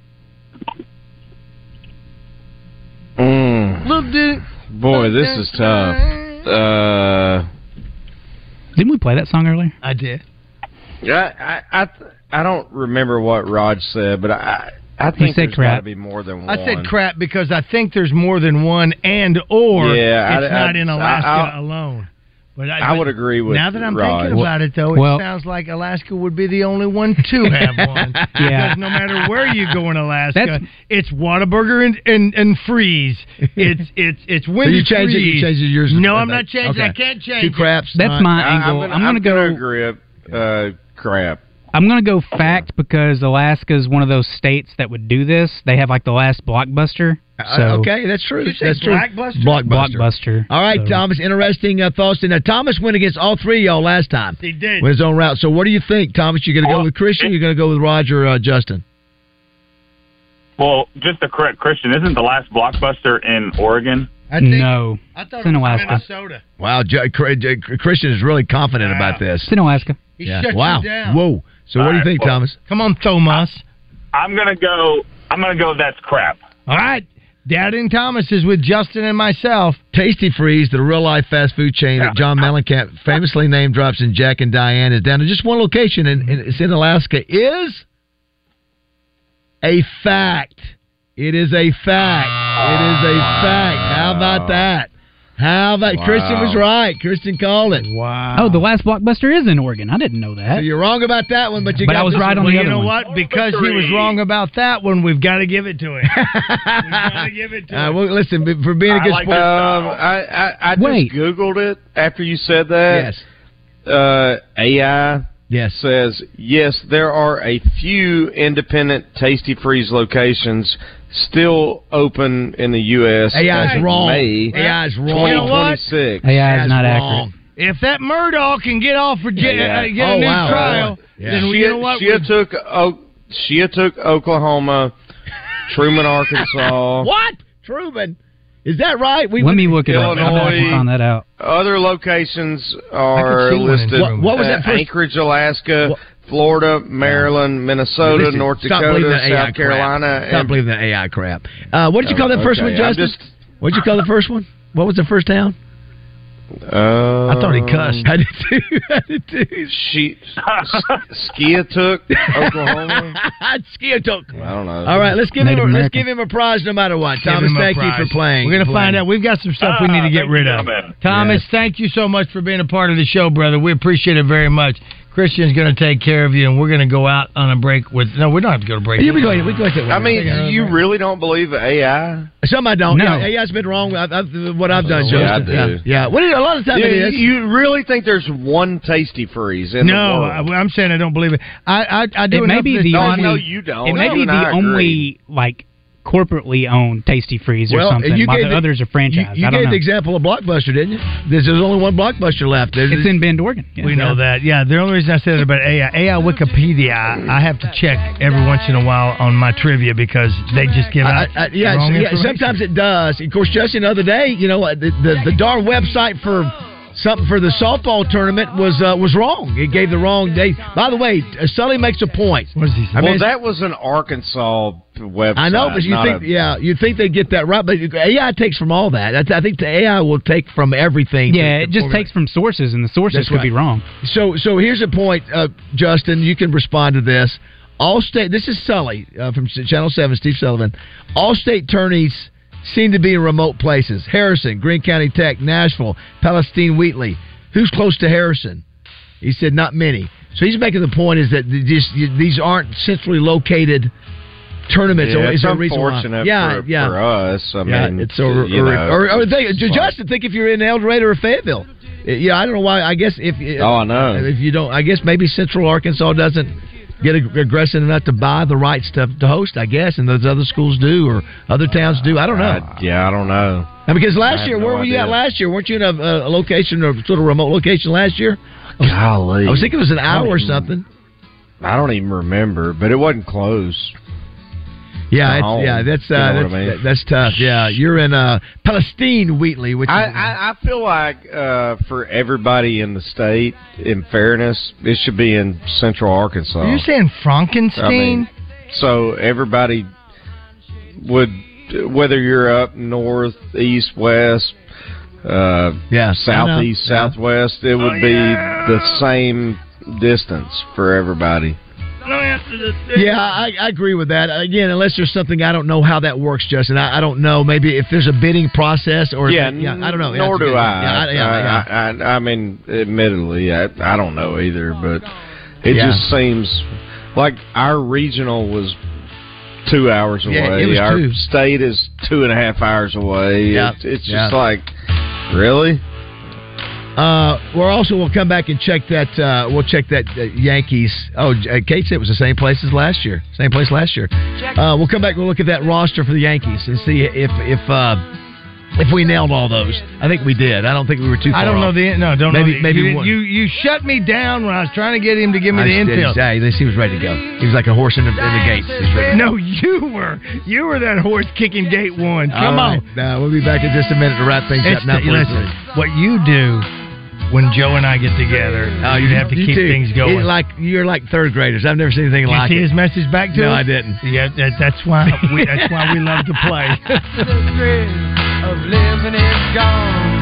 Boy, this is tough.
Didn't we play that song earlier?
I did.
I don't remember what Raj said, but I think there's got to be more than one.
I said crap because I think there's more than one, or it's not in Alaska alone. But I would agree with now that I'm thinking about it, though, it sounds like Alaska would be the only one to have one. Because no matter where you go in Alaska, it's Whataburger and Freeze. It's Wendy's
so you change yours.
No, I'm not changing. Okay. I can't change.
2 craps.
That's my angle. I'm going to go
agree. Crap.
I'm going to go fact because Alaska is one of those states that would do this. They have like the last Blockbuster.
Okay, that's true. That's true.
Blockbuster.
All right, Thomas. Interesting thoughts. Now, Thomas went against all 3 of y'all last time.
He did.
With his own route. So, what do you think, Thomas? You going to go with Christian? Or you going to go with Roger, Justin?
Well, just to correct Christian, isn't the last Blockbuster in Oregon?
No,
I thought
it's in Alaska.
Minnesota.
Wow, Christian is really confident about this.
It's in Alaska.
He shut you down.
Whoa. So what do you think, Thomas?
Come on, Thomas.
I'm gonna go. That's crap.
All right. Doubting Thomas is with Justin and myself.
Tasty Freeze, the real-life fast food chain that John Mellencamp famously name drops in Jack and Diane, is down to just one location, and it's in Alaska, is a fact. It is a fact. How about that? Christian was right. Christian called it.
Wow.
Oh, the last Blockbuster is in Oregon. I didn't know that.
So you're wrong about that one, but
I was right on the other one.
You know what? Because he was wrong about that one, we've got to give it to him.
Well, listen, for being a good sport.
I just Googled it after you said that.
Yes.
AI says, yes, there are a few independent Tasty Freeze locations still open in the U.S.
AI is wrong.
AI
is wrong.
2026.
AI is not accurate.
If that Murdoch can get off for get a new trial, then you know what?
Shia took Oklahoma, Truman, Arkansas.
What? Truman? Is that right?
Let me look it up.
Illinois,
find that out.
Other locations are listed.
What was that first?
Anchorage, Alaska, Florida, Maryland, Minnesota, North Dakota, South Carolina.
Stop believing that AI crap. What did you call that first one, Justin? What did you call the first one? What was the first town?
I thought he cussed.
I did too.
Skiatook, Oklahoma.
Skiatook.
I don't know.
All right, let's give him a prize no matter what. Thomas, thank you for playing.
We're going to find out. We've got some stuff we need to get rid of. Thomas, thank you so much for being a part of the show, brother. We appreciate it very much. Christian's going to take care of you, and we're going to go out on a break with... No, we don't have to go to break.
Yeah, we go ahead.
I mean, you really don't believe AI?
Some I don't.
No.
Yeah, AI's been wrong with what I've done, Joe.
Yeah, I do.
Yeah. Well, a lot of times it is.
You really think there's one Tasty Freeze in the world?
No, I'm saying I don't believe it. I do.
It may be the
No,
only,
I know you don't.
It may be the only, like, corporately owned Tasty Freeze or something. While the others are franchised.
You gave the example of Blockbuster, didn't you? There's only one Blockbuster left.
It's in Bend, Oregon.
Yeah. We know that. Yeah, the only reason I said it about AI Wikipedia, I have to check every once in a while on my trivia because they just give out wrong information.
Sometimes it does. Of course, Justin, the other day, the darn website for something for the softball tournament was wrong. It gave the wrong date. By the way, Sully makes a point.
What does he say?
Well, that was an Arkansas website.
I know, but you'd think they'd get that right. But AI takes from all that. I think the AI will take from everything.
Yeah, it just takes from sources, and the sources could be wrong.
So here's a point, Justin. You can respond to this. All-state. This is Sully from Channel 7, Steve Sullivan. All-state tourneys seem to be in remote places. Harrison, Greene County Tech, Nashville, Palestine Wheatley. Who's close to Harrison? He said not many. So he's making the point is that these aren't centrally located tournaments.
Yeah, it's
unfortunate
for us. I mean,
it's Justin, think if you're in El Dorado or Fayetteville. Yeah, I don't know why. I guess if
I know
if you don't, I guess maybe Central Arkansas doesn't get aggressive enough to buy the right stuff to host, I guess, and those other schools do or other towns do. I don't know.
I don't know.
And because last year, where were you at last year? Weren't you in a location or sort of remote location last year?
Golly.
I was thinking it was an hour or something.
I don't even remember, but it wasn't close.
Yeah, that's tough. Yeah, you're in Palestine Wheatley, which
I feel like for everybody in the state, in fairness, it should be in Central Arkansas.
Are you saying Frankenstein?
I mean, so everybody would, whether you're up north, east, west, southeast, southwest, it would be the same distance for everybody.
Yeah, I agree with that. Again, unless there's something I don't know how that works, Justin. I don't know. Maybe if there's a bidding process or I don't know.
Nor do I. I mean, admittedly, I don't know either. But it just seems like our regional was 2 hours away.
Yeah, it was
our
2.
State is 2.5 hours away.
Yeah.
It's just like, really.
We'll come back and check that. We'll check that Yankees. Oh, Kate said it was the same place as last year. Same place last year. We'll come back and we'll look at that roster for the Yankees and see if we nailed all those. I think we did. I don't think we were too far
I don't
off.
know don't
maybe,
know.
Maybe
you shut me down when I was trying to get him to give me the infield.
He was ready to go. He was like a horse in the gates.
No, you were. You were that horse kicking gate one. Come on.
Now we'll be back in just a minute to wrap things up. Now,
listen, what you do when Joe and I get together, you have to keep things going.
You're like third graders. I've never seen anything like it.
Did you see his message back to us?
No, I didn't.
Yeah, that's why we love to play.
The thrill of living is gone.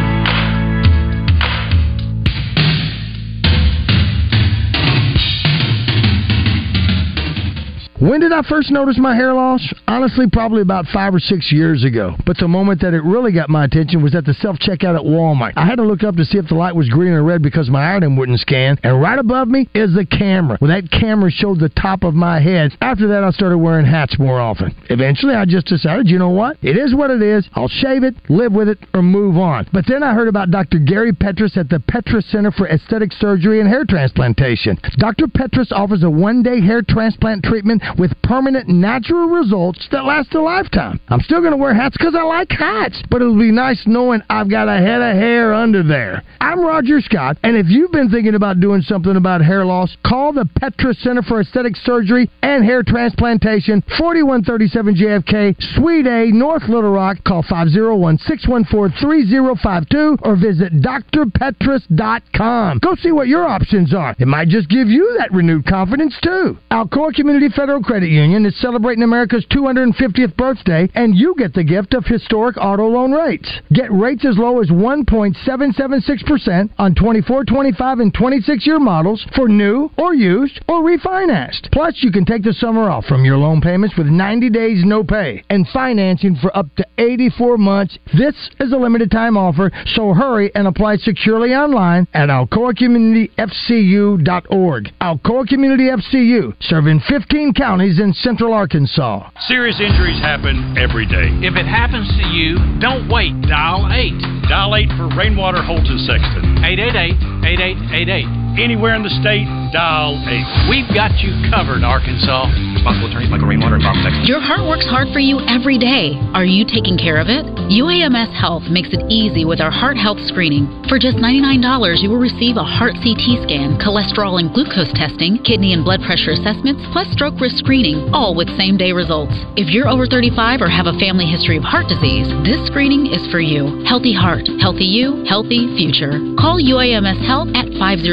When did I first notice my hair loss? Honestly, probably about 5 or 6 years ago. But the moment that it really got my attention was at the self-checkout at Walmart. I had to look up to see if the light was green or red because my item wouldn't scan. And right above me is the camera. Well, that camera showed the top of my head. After that, I started wearing hats more often. Eventually, I just decided, you know what? It is what it is. I'll shave it, live with it, or move on. But then I heard about Dr. Gary Petras at the Petras Center for Aesthetic Surgery and Hair Transplantation. Dr. Petras offers a one-day hair transplant treatment with permanent natural results that last a lifetime. I'm still going to wear hats because I like hats, but it'll be nice knowing I've got a head of hair under there. I'm Roger Scott, and if you've been thinking about doing something about hair loss, call the Petras Center for Aesthetic Surgery and Hair Transplantation, 4137 JFK, Suite A, North Little Rock. Call 501-614-3052 or visit drpetras.com. Go see what your options are. It might just give you that renewed confidence, too. Alcoa Community Federal Credit Union is celebrating America's 250th birthday, and you get the gift of historic auto loan rates. Get rates as low as 1.776% on 24, 25, and 26-year models for new or used or refinanced. Plus, you can take the summer off from your loan payments with 90 days no pay and financing for up to 84 months. This is a limited-time offer, so hurry and apply securely online at alcoacommunityfcu.org. Alcoa Community FCU, serving 15 counties in Central Arkansas.
Serious injuries happen every day. If it happens to you, don't wait. Dial 8. Dial 8 for Rainwater Holton Sexton. 888-8888. Anywhere in the state, dial 8. We've got you covered, Arkansas.
Responsible attorneys Michael Rainwater and Bob Sexton.
Your heart works hard for you every day. Are you taking care of it? UAMS Health makes it easy with our heart health screening. For just $99, you will receive a heart CT scan, cholesterol and glucose testing, kidney and blood pressure assessments, plus stroke risk screening, all with same-day results. If you're over 35 or have a family history of heart disease, this screening is for you. Healthy heart, healthy you, healthy future. Call UAMS Health at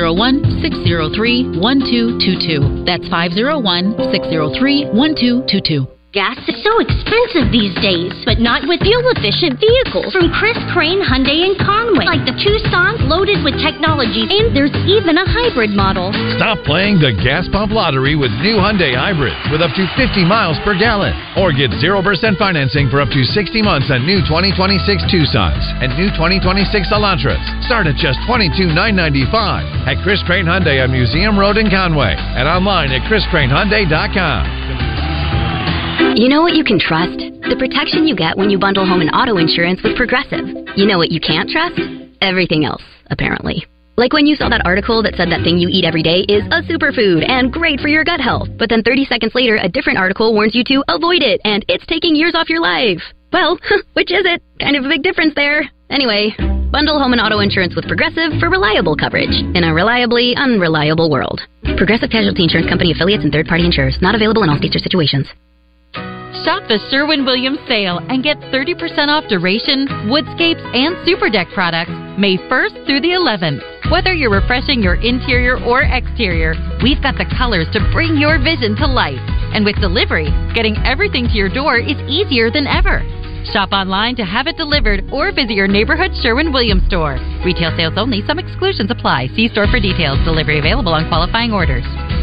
501-603-1222. That's 501-603-1222.
Gas is so expensive these days, but not with fuel-efficient vehicles from Chris Crane Hyundai in Conway, like the Tucson loaded with technology, and there's even a hybrid model.
Stop playing the gas pump lottery with new Hyundai hybrids with up to 50 miles per gallon, or get 0% financing for up to 60 months on new 2026 Tucsons and new 2026 Elantras. Start at just $22,995 at Chris Crane Hyundai on Museum Road in Conway and online at chriscranehyundai.com.
You know what you can trust? The protection you get when you bundle home and auto insurance with Progressive. You know what you can't trust? Everything else, apparently. Like when you saw that article that said that thing you eat every day is a superfood and great for your gut health, but then 30 seconds later, a different article warns you to avoid it and it's taking years off your life. Well, which is it? Kind of a big difference there. Anyway, bundle home and auto insurance with Progressive for reliable coverage in a reliably unreliable world. Progressive Casualty Insurance Company affiliates and third-party insurers. Not available in all states or situations.
Shop the Sherwin-Williams sale and get 30% off Duration, Woodscapes, and Super Deck products May 1st through the 11th. Whether you're refreshing your interior or exterior, we've got the colors to bring your vision to life. And with delivery, getting everything to your door is easier than ever. Shop online to have it delivered or visit your neighborhood Sherwin-Williams store. Retail sales only. Some exclusions apply. See store for details. Delivery available on qualifying orders.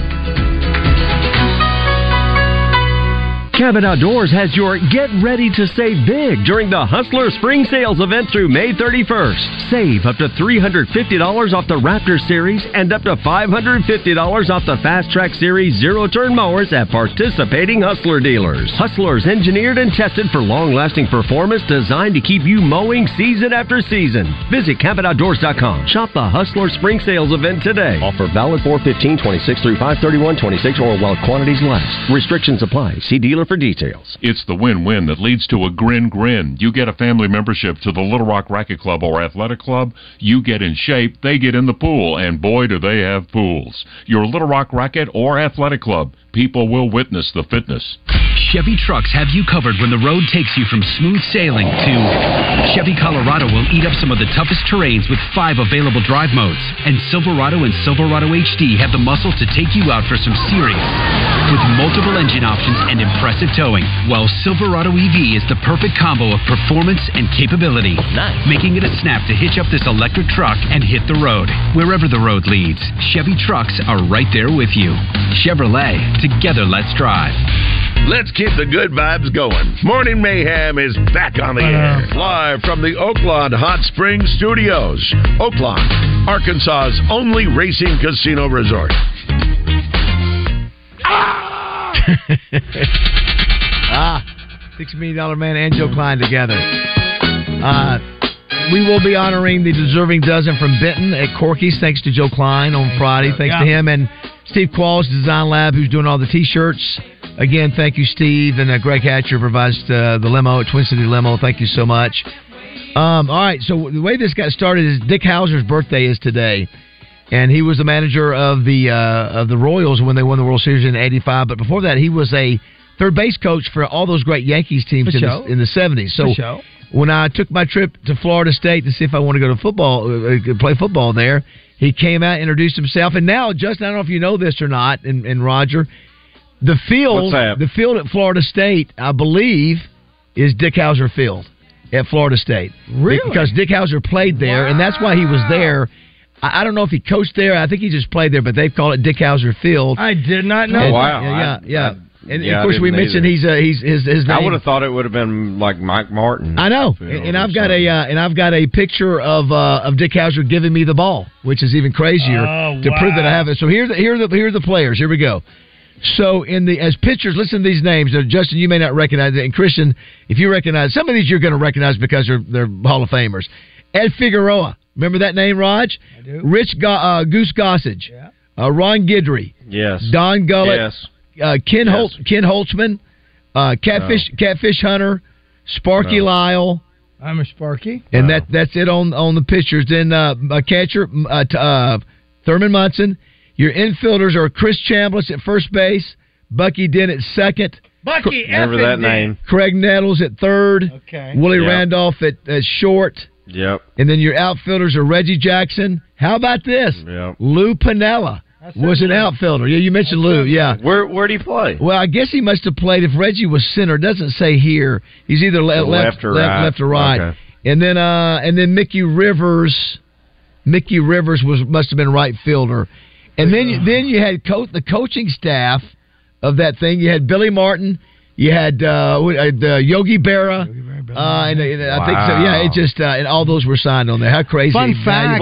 Cabot Outdoors has your Get Ready to Save Big during the Hustler Spring Sales event through May 31st. Save up to $350 off the Raptor Series and up to $550 off the Fast Track Series zero-turn mowers at participating Hustler dealers. Hustlers engineered and tested for long-lasting performance designed to keep you mowing season after season. Visit CabotOutdoors.com. Shop the Hustler Spring Sales event today. Offer valid 4/15/26 through 5/31/26 or while quantities last. Restrictions apply. See dealer for details.
It's the win-win that leads to a grin. You get a family membership to the Little Rock Racket Club or Athletic Club. You get in shape, they get in the pool, and boy, do they have pools. Your Little Rock Racket or Athletic Club, people will witness the fitness.
Chevy trucks have you covered when the road takes you from smooth sailing to Chevy Colorado will eat up some of the toughest terrains with 5 available drive modes. And Silverado and Silverado HD have the muscle to take you out for some serious with multiple engine options and impressive towing, while Silverado EV is the perfect combo of performance and capability, making it a snap to hitch up this electric truck and hit the road. Wherever the road leads, Chevy trucks are right there with you. Chevrolet, together let's drive.
Let's keep the good vibes going. Morning Mayhem is back on the air, live from the Oaklawn Hot Springs Studios. Oaklawn, Arkansas's only racing casino resort.
$6 Million Man and Joe Klein together. We will be honoring the deserving dozen from Benton at Corky's, thanks to Joe Klein on Friday. Thanks to him and Steve Qualls, Design Lab, who's doing all the T-shirts. Again, thank you, Steve, and Greg Hatcher provides the limo at Twin City Limo. Thank you so much. All right, so the way this got started is Dick Hauser's birthday is today, and he was the manager of the Royals when they won the World Series in '85. But before that, he was a third base coach for all those great Yankees teams in the '70s. So when I took my trip to Florida State to see if I want to go to football, play football there, he came out, introduced himself, and now, Justin, I don't know if you know this or not, and Roger. The field at Florida State, I believe, is Dick Hauser Field at Florida State.
Really?
Because Dick Hauser played there, and that's why he was there. I don't know if he coached there. I think he just played there, but they've called it Dick Hauser Field.
I did not know.
Wow. Yeah. And of course, we mentioned his name.
I would have thought it would have been like Mike Martin.
I know, and I've got a picture of Dick Hauser giving me the ball, which is even crazier to prove that I have it. So here are the players. Here we go. So as pitchers, listen to these names. Justin, you may not recognize it, and Christian, if you recognize some of these, you're going to recognize because they're Hall of Famers. Ed Figueroa, remember that name, Raj?
I do.
Rich Goose Gossage, Ron Guidry,
yes,
Don Gullett,
yes,
Ken Holtzman, Catfish Hunter, Sparky Lyle.
I'm a Sparky.
And that's it on the pitchers. Then catcher, Thurman Munson. Your infielders are Chris Chambliss at first base, Bucky Dent at second.
Bucky,
remember that name.
Craig Nettles at third.
Okay.
Willie Randolph at short.
Yep.
And then your outfielders are Reggie Jackson. How about this?
Yep.
Lou Piniella was an outfielder. Yeah, you mentioned Lou. Yeah.
Where do he play?
Well, I guess he must have played. If Reggie was center, it doesn't say here. He's either left or right.
Okay.
And then Mickey Rivers. Mickey Rivers must have been right fielder. And then you had the coaching staff of that thing. You had Billy Martin. You had Yogi Berra. And I think so. Yeah, it just and all those were signed on there. How crazy!
Fun fact.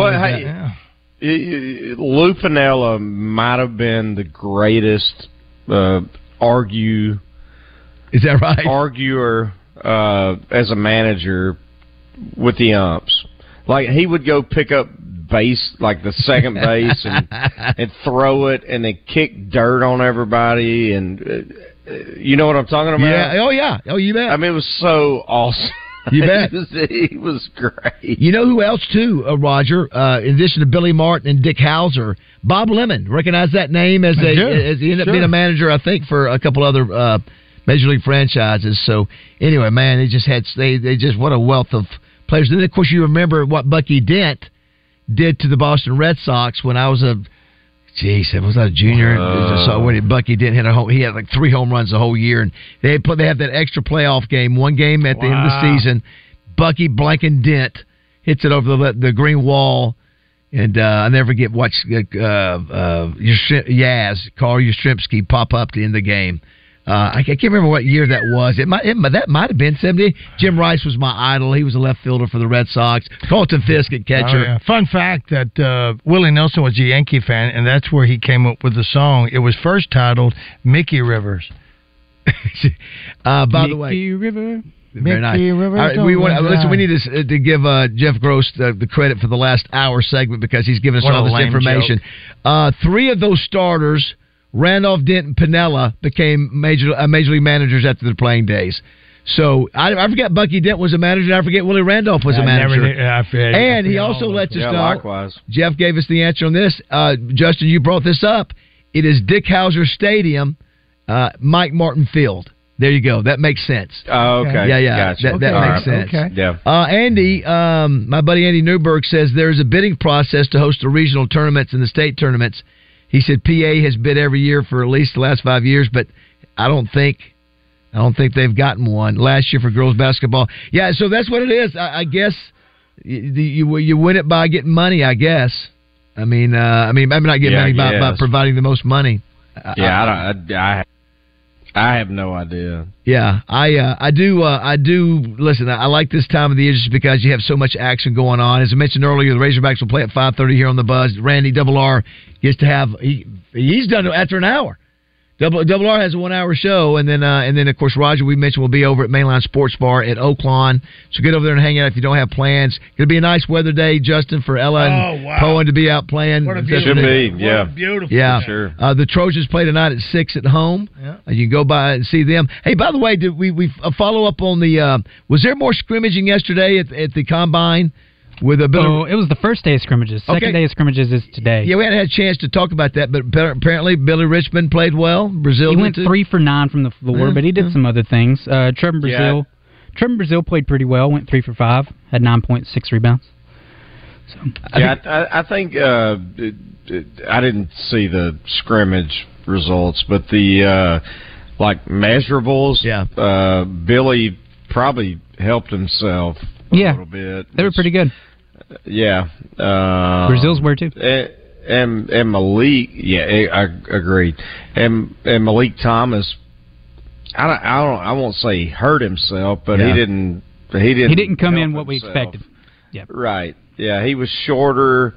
Lou Piniella might have been the greatest arguer.
Is that right?
Arguer as a manager with the umps. Like he would go pick up base, like the second base, and throw it, and then kick dirt on everybody, and you know what I'm talking about?
Yeah. Oh yeah. Oh, you bet.
I mean, it was so awesome.
You bet.
He was great.
You know who else too, Roger? In addition to Billy Martin and Dick Hauser, Bob Lemon. Recognize that name as he ended up being a manager, I think, for a couple other Major League franchises. So anyway, man, they just what a wealth of players. Then of course you remember what Bucky Dent did to the Boston Red Sox when I was a junior? So when Bucky Dent hit he had like 3 home runs the whole year, and they have that extra playoff game, one game at the end of the season. Bucky blanking Dent hits it over the green wall, and I never forget watch Carl Yastrzemski pop up to end the game. I can't remember what year that was. That might have been 70. Jim Rice was my idol. He was a left fielder for the Red Sox. Carlton Fisk at catcher.
Oh, yeah. Fun fact that Willie Nelson was a Yankee fan, and that's where he came up with the song. It was first titled Mickey Rivers.
By the way,
Mickey River.
Very nice. We need to give Jeff Gross the credit for the last hour segment because he's given us all this information. 3 of those starters, Randolph, Dent, and Piniella, became major league managers after their playing days. So I forget Bucky Dent was a manager, and I forget Willie Randolph was a manager. And he also lets us know.
Likewise.
Jeff gave us the answer on this. Justin, you brought this up. It is Dick Hauser Stadium, Mike Martin Field. There you go. That makes sense.
Oh, okay.
Yeah.
Gotcha.
That makes sense.
Okay.
Yeah.
Andy, my buddy Andy Newberg says there's a bidding process to host the regional tournaments and the state tournaments. He said PA has bid every year for at least the last 5 years, but I don't think they've gotten one. Last year for girls basketball. Yeah, so that's what it is. I guess you win it by getting money, I guess. I mean, maybe not getting money by providing the most money.
I have no idea.
Yeah, I do. Listen, I like this time of the year just because you have so much action going on. As I mentioned earlier, the Razorbacks will play at 5:30 here on the Buzz. Randy Double R gets to have he's done it after an hour. Double R has a 1-hour show, and then of course Roger we mentioned will be over at Mainline Sports Bar at Oaklawn. So get over there and hang out if you don't have plans. It'll be a nice weather day, Justin, for Ella and Poen to be out playing.
Should be, yeah,
beautiful.
Yeah,
for sure.
The Trojans play tonight at 6 at home.
Yeah.
You can go by and see them. Hey, by the way, did we follow up on the? Was there more scrimmaging yesterday at the combine? With a
it was the first day of scrimmages. Second day of scrimmages is today.
Yeah, we hadn't had a chance to talk about that, but apparently Billy Richmond played well. Brazil.
He went 3 for 9 from the floor, but he did some other things. Trevor Brazil played pretty well. Went 3 for 5, had 9.6 rebounds. So
I think I didn't see the scrimmage results, but the measurables.
Yeah.
Billy probably helped himself a little bit.
They were pretty good.
Yeah.
Brazil's were too.
And Malik, I agreed. And Malik Thomas, I won't say he hurt himself, but he didn't
come in what we expected. Yeah.
Right. Yeah, he was shorter,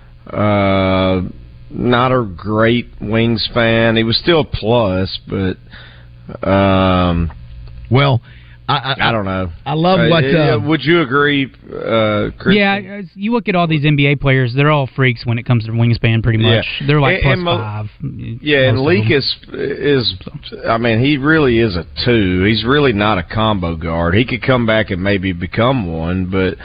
not a great wingspan. He was still a plus, but
well,
I don't know.
I love what.
Would you agree, Christian?
Yeah, you look at all these NBA players; they're all freaks when it comes to wingspan. Pretty much, they're like plus 5.
Yeah, and Leak is. I mean, he really is a 2. He's really not a combo guard. He could come back and maybe become one, but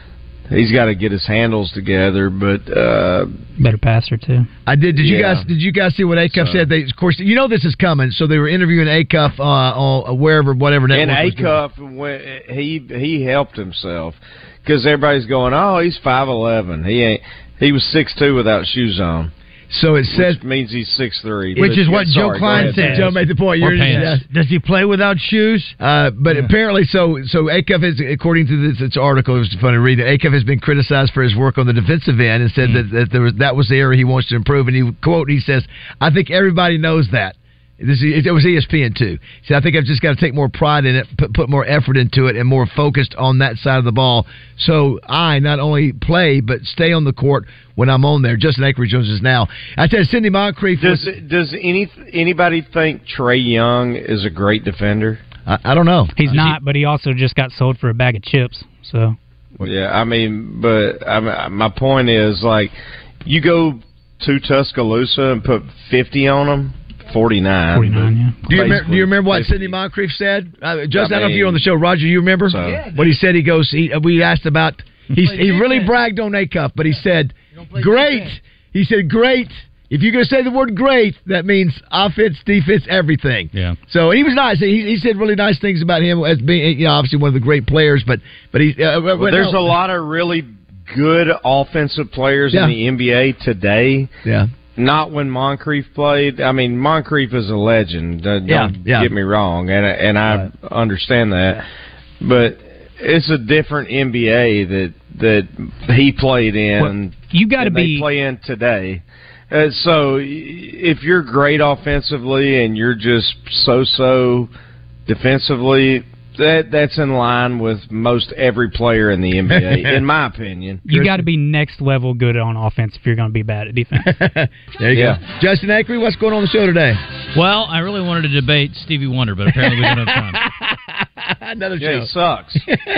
he's got to get his handles together. But
better passer too.
I did. Did you guys see what Acuff said? They, of course, you know this is coming. So they were interviewing Acuff on whatever network.
And Acuff, he helped himself because everybody's going, "Oh, he's 5'11". He was 6'2" without shoes on."
So it says
means he's 6'3",
which is what Joe Klein said.
Joe made the point.
Does he play without shoes?
But apparently, so Acuff is, according to this article, it was funny to read. Acuff has been criticized for his work on the defensive end and said that was the area he wants to improve. And he says, "I think everybody knows that." It was ESPN too. See, I think I've just got to take more pride in it, put more effort into it, and more focused on that side of the ball. So I not only play but stay on the court when I'm on there. Justin Akery-Jones is now. I said Sidney Moncrief.
Does anybody think Trae Young is a great defender?
I don't know.
He's not, but he also just got sold for a bag of chips. So
yeah, I mean, but my point is, like, you go to Tuscaloosa and put 50 on them. 49, yeah.
Do you remember what Sidney Moncrief said? Just I don't know if you were on the show, Roger. You remember what he said? He goes. We asked about. He really bragged on Acuff, but he said, "Great." He said, "Great." If you're going to say the word "great," that means offense, defense, everything.
Yeah.
So he was nice. He said really nice things about him as being, obviously one of the great players. But he.
There's a lot of really good offensive players in the NBA today.
Yeah.
Not when Moncrief played. I mean, Moncrief is a legend. Don't get me wrong, and I understand that. But it's a different NBA that he played in.
Well, you got to be
play in today. So if you're great offensively and you're just so defensively, that's in line with most every player in the NBA, in my opinion.
You got to be next level good on offense if you're going to be bad at defense.
There you go. Justin Akery, what's going on the show today?
Well, I really wanted to debate Stevie Wonder, but apparently we don't have time.
Another show.
He sucks.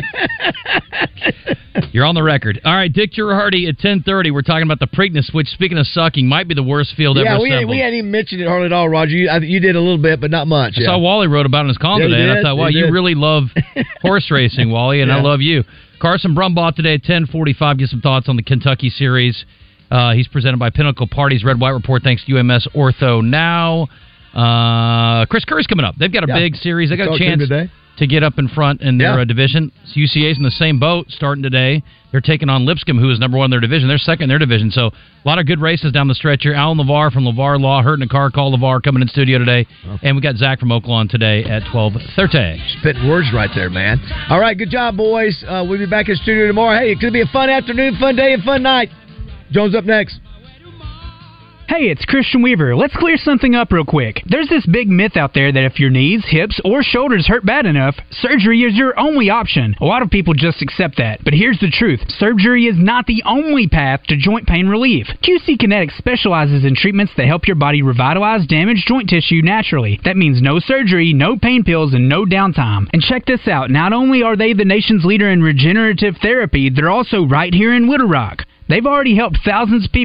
You're on the record. All right, Dick Girardi at 10:30. We're talking about the Preakness, which, speaking of sucking, might be the worst field ever assembled.
We hadn't even mentioned it hardly at all, Roger. You did a little bit, but not much.
I saw Wally wrote about it in his column today, and I thought, wow, you really love horse racing, Wally, and I love you. Carson Brumbaugh today at 10:45. Get some thoughts on the Kentucky series. He's presented by Pinnacle Parties Red White Report. Thanks to UMS Ortho Now. Chris Kerr's coming up. They've got a big series. They got a chance to get up in front in their division. UCA's in the same boat starting today. They're taking on Lipscomb, who is number 1 in their division. They're second in their division. So a lot of good races down the stretch here. Alan LeVar from LeVar Law, hurt in a car. Call LeVar coming in studio today. Okay. And we got Zach from Oaklawn today at 12:30.
Spitting words right there, man. All right, good job, boys. We'll be back in the studio tomorrow. Hey, it's going to be a fun afternoon, fun day, and fun night. Jones up next.
Hey, it's Christian Weaver. Let's clear something up real quick. There's this big myth out there that if your knees, hips, or shoulders hurt bad enough, surgery is your only option. A lot of people just accept that. But here's the truth. Surgery is not the only path to joint pain relief. QC Kinetics specializes in treatments that help your body revitalize damaged joint tissue naturally. That means no surgery, no pain pills, and no downtime. And check this out. Not only are they the nation's leader in regenerative therapy, they're also right here in Little Rock. They've already helped thousands of people